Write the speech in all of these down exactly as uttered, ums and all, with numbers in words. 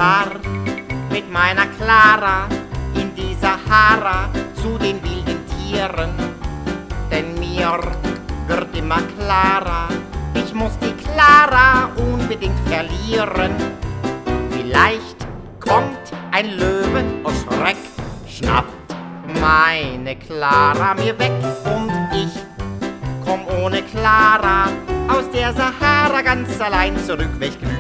fahr mit meiner Clara in die Sahara zu den wilden Tieren. Denn mir wird immer klarer, ich muss die Clara unbedingt verlieren. Vielleicht kommt ein Löwe aus Schreck, schnappt meine Clara mir weg und ich komm ohne Clara aus der Sahara ganz allein zurück, welch Glück.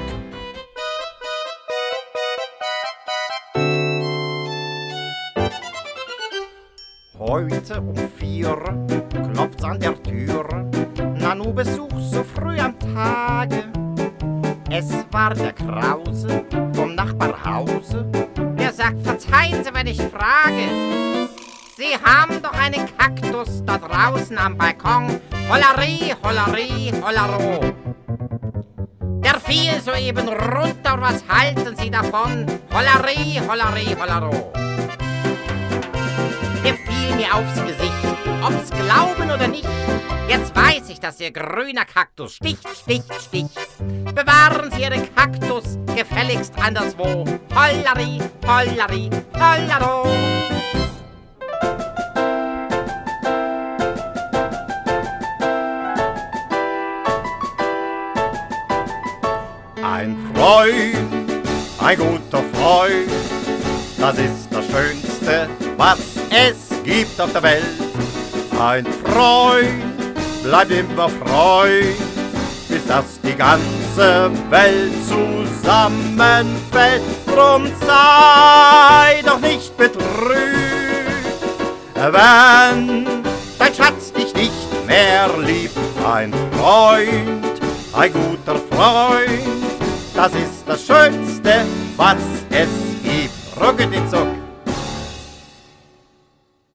Heute um vier klopft's an der Tür, Nanu Besuch so früh am Tage. Es war der Krause vom Nachbarhause, der sagt, verzeihen Sie, wenn ich frage. Sie haben doch einen Kaktus da draußen am Balkon, Hollerie, Hollerie, Hollero. Der fiel soeben runter, was halten Sie davon? Hollerie, Hollerie, Hollero. Der fiel mir aufs Gesicht, ob's glauben oder nicht. Jetzt weiß ich, dass Ihr grüner Kaktus sticht, sticht, sticht. Bewahren Sie Ihren Kaktus gefälligst anderswo. Hollerie, Hollerie, Hollero. Ein Freund, ein guter Freund, das ist das Schönste, was es gibt auf der Welt. Ein Freund bleibt immer Freund, bis dass die ganze Welt zusammenfällt. Drum sei doch nicht betrübt, wenn dein Schatz dich nicht mehr liebt. Ein Freund, ein guter Freund, das ist das Schönste, was es gibt. Rucke den Zuck.